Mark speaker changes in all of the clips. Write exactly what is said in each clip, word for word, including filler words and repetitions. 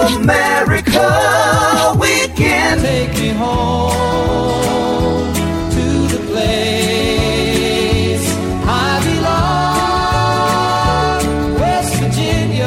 Speaker 1: America Weekend.
Speaker 2: Take me home to the place I belong, West Virginia.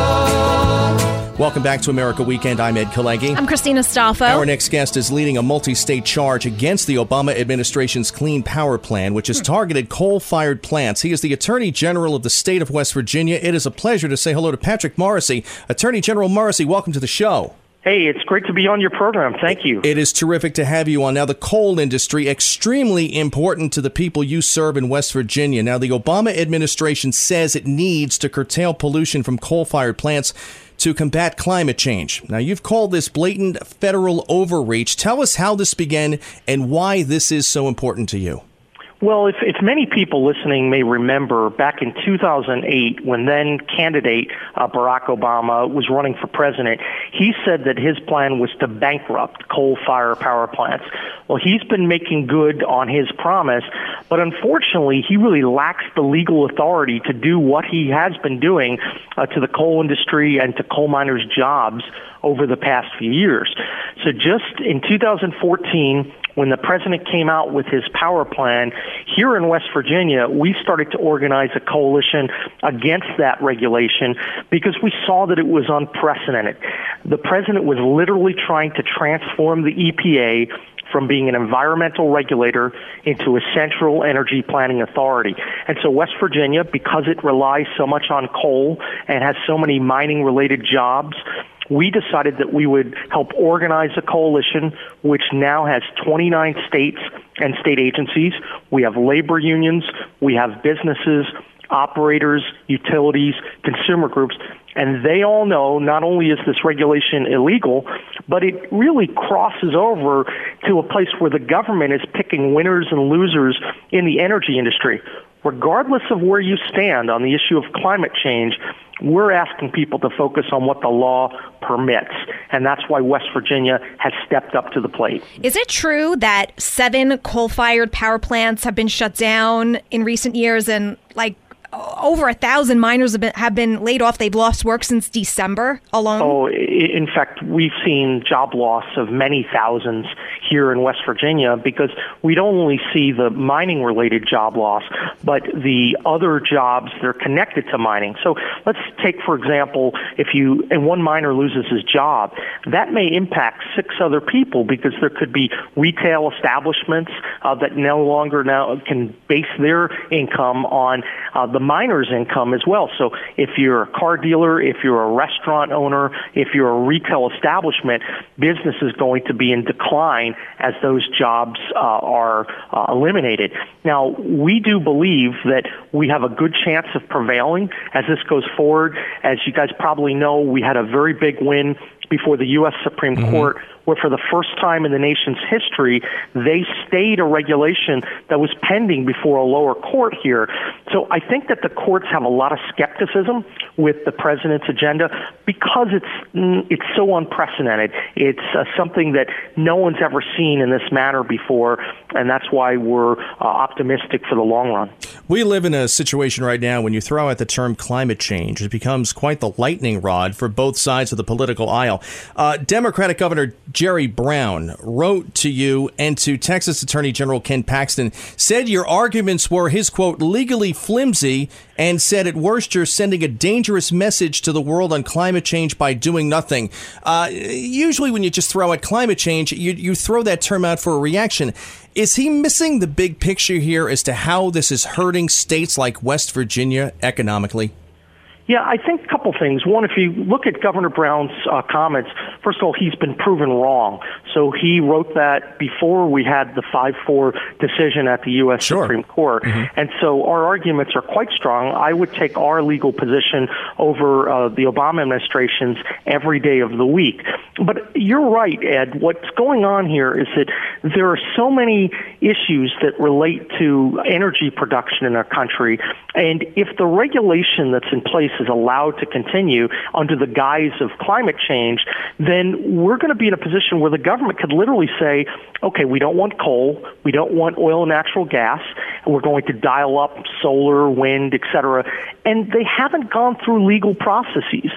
Speaker 3: Welcome back to America Weekend. I'm Ed Kalegi.
Speaker 4: I'm Christina Stolfo.
Speaker 3: Our next guest is leading a multi-state charge against the Obama administration's Clean Power Plan, which has targeted coal-fired plants. He is the Attorney General of the state of West Virginia. It is a pleasure to say hello to Patrick Morrisey. Attorney General Morrisey, welcome to the show.
Speaker 5: Hey, it's great to be on your program. Thank you.
Speaker 3: It is terrific to have you on. Now, the coal industry, extremely important to the people you serve in West Virginia. Now, the Obama administration says it needs to curtail pollution from coal-fired plants to combat climate change. Now, you've called this blatant federal overreach. Tell us how this began and why this is so important to you.
Speaker 5: Well, if, if many people listening may remember, back in two thousand eight, when then candidate uh, Barack Obama was running for president, he said that his plan was to bankrupt coal-fired power plants. Well, he's been making good on his promise, but unfortunately, he really lacks the legal authority to do what he has been doing uh, to the coal industry and to coal miners' jobs over the past few years. So just in two thousand fourteen, when the president came out with his power plan, here in West Virginia, we started to organize a coalition against that regulation because we saw that it was unprecedented. The president was literally trying to transform the E P A from being an environmental regulator into a central energy planning authority. And so West Virginia, because it relies so much on coal and has so many mining-related jobs, we decided that we would help organize a coalition which now has twenty-nine states and state agencies. We have labor unions, we have businesses, operators, utilities, consumer groups, and they all know not only is this regulation illegal, but it really crosses over to a place where the government is picking winners and losers in the energy industry. Regardless of where you stand on the issue of climate change, we're asking people to focus on what the law permits, and that's why West Virginia has stepped up to the plate.
Speaker 4: Is it true that seven coal-fired power plants have been shut down in recent years, and like over a thousand miners have been, have been laid off? They've lost work since December alone?
Speaker 5: Oh, in fact, we've seen job loss of many thousands here in West Virginia because we don't only see the mining-related job loss, but the other jobs that are connected to mining. So let's take, for example, if you and one miner loses his job, that may impact six other people because there could be retail establishments uh, that no longer now can base their income on uh, the miner's income as well. So if you're a car dealer, if you're a restaurant owner, if you're a retail establishment, business is going to be in decline as those jobs uh, are uh, eliminated. Now, we do believe that we have a good chance of prevailing as this goes forward. As you guys probably know, we had a very big win before the U S Supreme mm-hmm. Court, where for the first time in the nation's history, they stayed a regulation that was pending before a lower court here. So I think that the courts have a lot of skepticism with the president's agenda because it's it's so unprecedented. It's uh, something that no one's ever seen in this manner before, and that's why we're uh, optimistic for the long run.
Speaker 3: We live in a situation right now when you throw out the term climate change, it becomes quite the lightning rod for both sides of the political aisle. Uh, Democratic Governor Jerry Brown wrote to you and to Texas Attorney General Ken Paxton, said your arguments were his, quote, legally flimsy, and said at worst you're sending a dangerous message to the world on climate change by doing nothing. Uh, usually when you just throw out climate change, you, you throw that term out for a reaction. Is he missing the big picture here as to how this is hurting states like West Virginia economically?
Speaker 5: Yeah, I think a couple things. One, if you look at Governor Brown's uh, comments, first of all, he's been proven wrong. So he wrote that before we had the five four decision at the U S Sure. Supreme Court. Mm-hmm. And so our arguments are quite strong. I would take our legal position over uh, the Obama administration's every day of the week. But you're right, Ed. What's going on here is that there are so many issues that relate to energy production in our country. And if the regulation that's in place is allowed to continue under the guise of climate change, then we're going to be in a position where the government could literally say, okay, we don't want coal, we don't want oil and natural gas, and we're going to dial up solar, wind, et cetera. And they haven't gone through legal processes.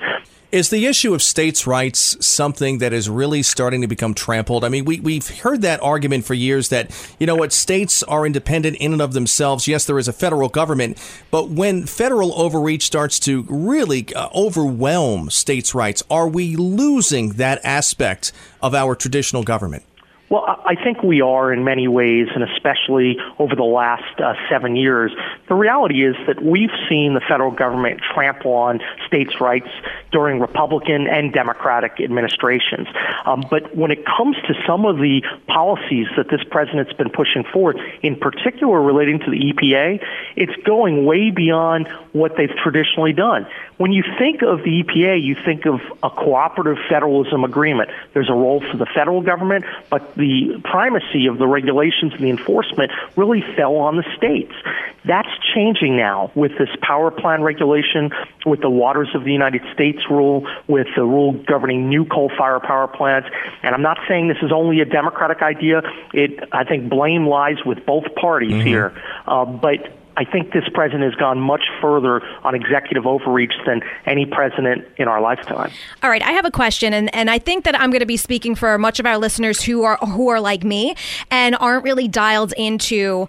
Speaker 3: Is the issue of states' rights something that is really starting to become trampled? I mean, we, we've heard that argument for years that, you know what, states are independent in and of themselves. Yes, there is a federal government, but when federal overreach starts to really uh, overwhelm states' rights, are we losing that aspect of our traditional government?
Speaker 5: Well, I think we are in many ways, and especially over the last uh, seven years. The reality is that we've seen the federal government trample on states' rights during Republican and Democratic administrations. Um, but when it comes to some of the policies that this president's been pushing forward, in particular relating to the E P A, it's going way beyond what they've traditionally done. When you think of the E P A, you think of a cooperative federalism agreement. There's a role for the federal government, but the primacy of the regulations and the enforcement really fell on the states. That's changing now with this power plan regulation, with the Waters of the United States rule, with the rule governing new coal-fired power plants. And I'm not saying this is only a Democratic idea. It, I think blame lies with both parties mm-hmm. here. Uh, but I think this president has gone much further on executive overreach than any president in our lifetime.
Speaker 4: All right, I have a question, and, and I think that I'm going to be speaking for much of our listeners who are who are like me and aren't really dialed into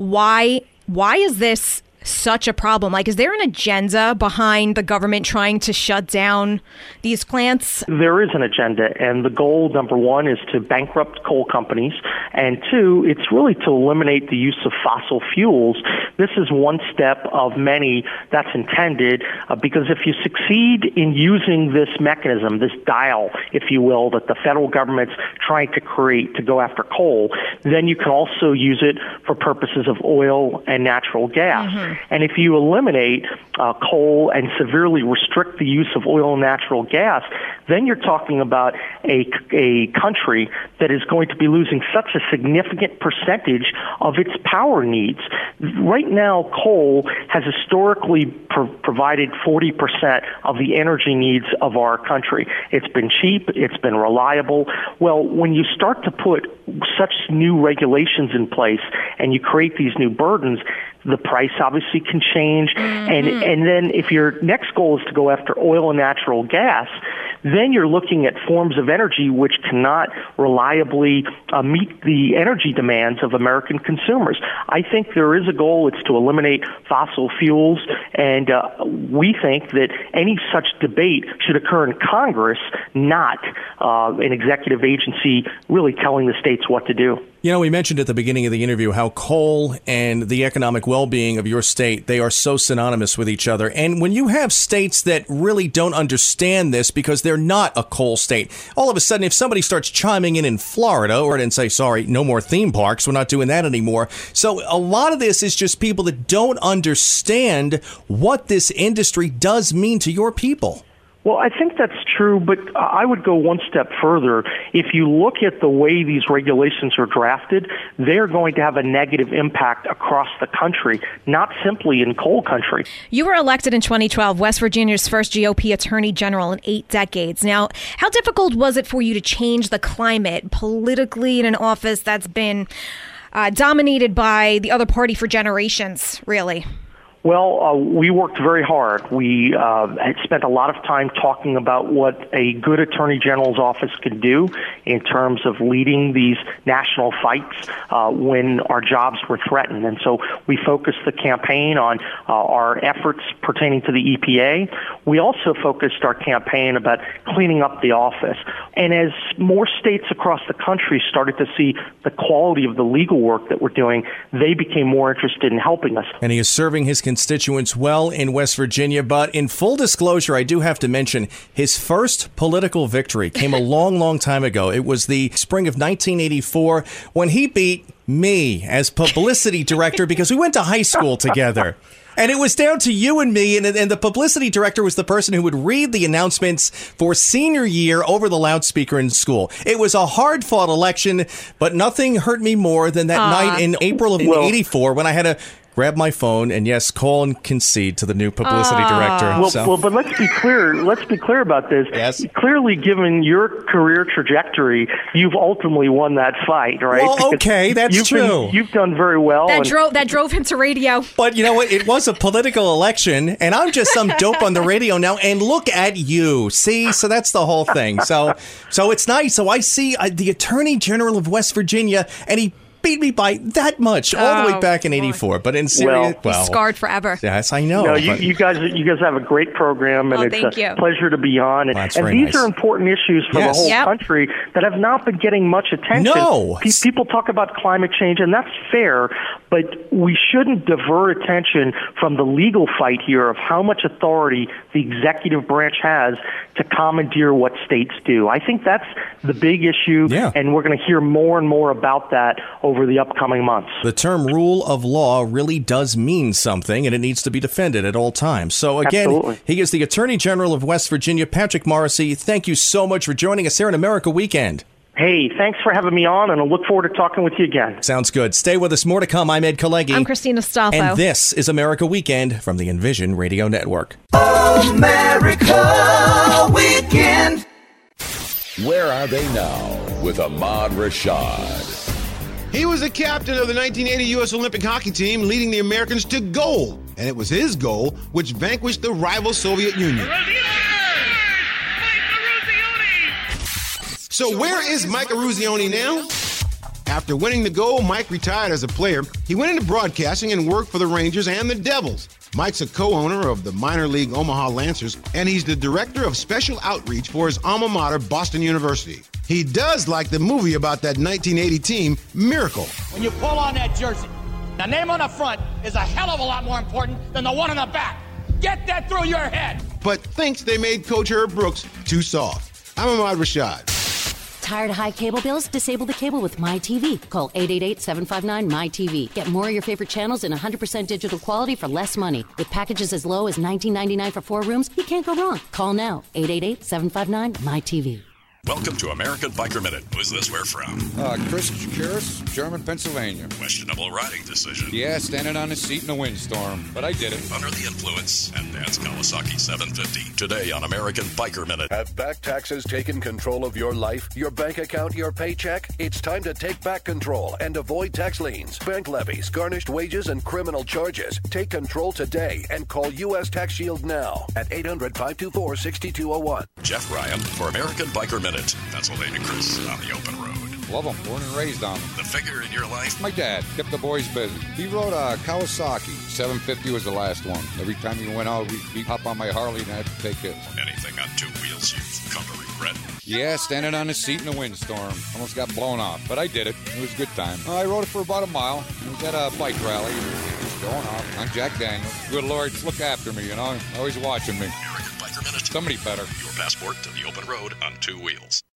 Speaker 4: why why is this such a problem? Like, is there an agenda behind the government trying to shut down these plants?
Speaker 5: There is an agenda, and the goal, number one, is to bankrupt coal companies, and two, it's really to eliminate the use of fossil fuels. This is one step of many that's intended, uh, because if you succeed in using this mechanism, this dial, if you will, that the federal government's trying to create to go after coal, then you can also use it for purposes of oil and natural gas. Mm-hmm. And if you eliminate uh, coal and severely restrict the use of oil and natural gas, then you're talking about a, a country that is going to be losing such a significant percentage of its power needs. Right now, coal has historically pro- provided forty percent of the energy needs of our country. It's been cheap. It's been reliable. Well, when you start to put such new regulations in place and you create these new burdens, the price obviously can change. Mm-hmm. And and then if your next goal is to go after oil and natural gas, then you're looking at forms of energy which cannot reliably uh, meet the energy demands of American consumers. I think there is a goal. It's to eliminate fossil fuels, and uh, we think that any such debate should occur in Congress, not uh, an executive agency really telling the states what to do.
Speaker 3: You know, we mentioned at the beginning of the interview how coal and the economic well-being of your state, they are so synonymous with each other. And when you have states that really don't understand this because they're not a coal state, all of a sudden, if somebody starts chiming in in Florida or and say, sorry, no more theme parks, we're not doing that anymore. So a lot of this is just people that don't understand what this industry does mean to your people.
Speaker 5: Well, I think that's true, but I would go one step further. If you look at the way these regulations are drafted, they're going to have a negative impact across the country, not simply in coal country.
Speaker 4: You were elected in twenty twelve, West Virginia's first G O P attorney general in eight decades. Now, how difficult was it for you to change the climate politically in an office that's been uh, dominated by the other party for generations, really?
Speaker 5: Well, uh, we worked very hard. We uh, had spent a lot of time talking about what a good attorney general's office could do in terms of leading these national fights uh, when our jobs were threatened. And so we focused the campaign on uh, our efforts pertaining to the E P A. We also focused our campaign about cleaning up the office. And as more states across the country started to see the quality of the legal work that we're doing, they became more interested in helping us.
Speaker 3: And he is serving his constituents well in West Virginia, but in full disclosure, I do have to mention his first political victory came a long, long time ago. It was the spring of nineteen eighty-four when he beat me as publicity director because we went to high school together. And it was down to you and me, and, and the publicity director was the person who would read the announcements for senior year over the loudspeaker in school. It was a hard-fought election, but nothing hurt me more than that Aww. night in April of
Speaker 5: well,
Speaker 3: eighty-four when I had a grab my phone and, yes, call and concede to the new publicity
Speaker 4: Oh.
Speaker 3: director.
Speaker 5: Well,
Speaker 3: so.
Speaker 5: well, but let's be clear. Let's be clear about this.
Speaker 3: Yes.
Speaker 5: Clearly, given your career trajectory, you've ultimately won that fight, right?
Speaker 3: Well,
Speaker 5: Because
Speaker 3: okay, that's
Speaker 5: you've
Speaker 3: true.
Speaker 5: Been, you've done very well.
Speaker 4: That
Speaker 5: and-
Speaker 4: drove that drove him to radio.
Speaker 3: But you know what? It was a political election, and I'm just some dope on the radio now. And look at you, see? So that's the whole thing. So, so it's nice. So I see uh, the Attorney General of West Virginia, and he beat me by that much all the way
Speaker 4: Oh,
Speaker 3: back in
Speaker 4: Lord.
Speaker 3: eighty-four. But in serious,
Speaker 5: Well-
Speaker 3: well,
Speaker 4: He's scarred forever.
Speaker 3: yes, I know.
Speaker 5: No, you,
Speaker 3: but-
Speaker 5: you guys, you guys have a great program, and
Speaker 4: Oh,
Speaker 5: it's
Speaker 4: thank
Speaker 5: a
Speaker 4: you.
Speaker 5: pleasure to be on. And,
Speaker 3: Well, that's
Speaker 5: and
Speaker 3: very
Speaker 5: these
Speaker 3: nice.
Speaker 5: are important issues for
Speaker 3: Yes.
Speaker 5: the whole
Speaker 4: Yep.
Speaker 5: country that have not been getting much attention.
Speaker 3: No.
Speaker 5: Pe- people talk about climate change, and that's fair, but we shouldn't divert attention from the legal fight here of how much authority the executive branch has to commandeer what states do. I think that's the big issue,
Speaker 3: Yeah.
Speaker 5: and we're going to hear more and more about that over the upcoming months.
Speaker 3: The term rule of law really does mean something, and it needs to be defended at all times. So, again,
Speaker 5: Absolutely.
Speaker 3: he is the Attorney General of West Virginia, Patrick Morrissey. Thank you so much for joining us here in America Weekend.
Speaker 5: Hey, thanks for having me on, and I look forward to talking with you again.
Speaker 3: Sounds good. Stay with us. More to come. I'm Ed Kalegi.
Speaker 4: I'm Christina Stolfo.
Speaker 3: And this is America Weekend from the Envision Radio Network.
Speaker 1: America Weekend.
Speaker 6: Where are they now with Ahmad Rashad?
Speaker 7: He was the captain of the nineteen eighty U S Olympic hockey team, leading the Americans to gold. And it was his goal which vanquished the rival Soviet Union. So where is Mike Eruzione now? After winning the gold, Mike retired as a player. He went into broadcasting and worked for the Rangers and the Devils. Mike's a co-owner of the minor league Omaha Lancers, and he's the director of special outreach for his alma mater, Boston University. He does like the movie about that nineteen eighty team, Miracle.
Speaker 8: When you pull on that jersey, the name on the front is a hell of a lot more important than the one on the back. Get that through your head.
Speaker 7: But thinks they made Coach Herb Brooks too soft. I'm Ahmad Rashad.
Speaker 9: Tired of high cable bills? Disable the cable with MyTV. Call eight eight eight, seven five nine, M Y T V. Get more of your favorite channels in one hundred percent digital quality for less money. With packages as low as nineteen ninety-nine for four rooms, you can't go wrong. Call now, eight eight eight, seven five nine, M Y T V.
Speaker 10: Welcome to American Biker Minute. Who's this where from?
Speaker 11: Uh, Chris Chakiris, German, Pennsylvania.
Speaker 10: Questionable riding decision.
Speaker 11: Yeah, standing on a seat in a windstorm, but I did it.
Speaker 10: Under the influence, and that's Kawasaki seven fifty. Today on American Biker Minute.
Speaker 6: Have back taxes taken control of your life, your bank account, your paycheck? It's time to take back control and avoid tax liens, bank levies, garnished wages, and criminal charges. Take control today and call U S Tax Shield now at eight hundred, five two four, six two zero one.
Speaker 10: Jeff Ryan for American Biker Minute. Pennsylvania Chris on the open road.
Speaker 11: Love them, born and raised on them.
Speaker 10: The figure in your life?
Speaker 11: My dad kept the boys busy. He rode a Kawasaki. seven fifty was the last one. Every time he went out, he'd hop on my Harley and I had to take it.
Speaker 10: Anything on two wheels you've come to regret?
Speaker 11: Yeah, standing on a seat in a windstorm. Almost got blown off, but I did it. It was a good time. I rode it for about a mile. I was at a bike rally. Just going off. I'm Jack Daniels. Good Lord, look after me, you know. Always watching me.
Speaker 10: American Biker Minute.
Speaker 11: Somebody better.
Speaker 10: Your passport to the open road on two wheels.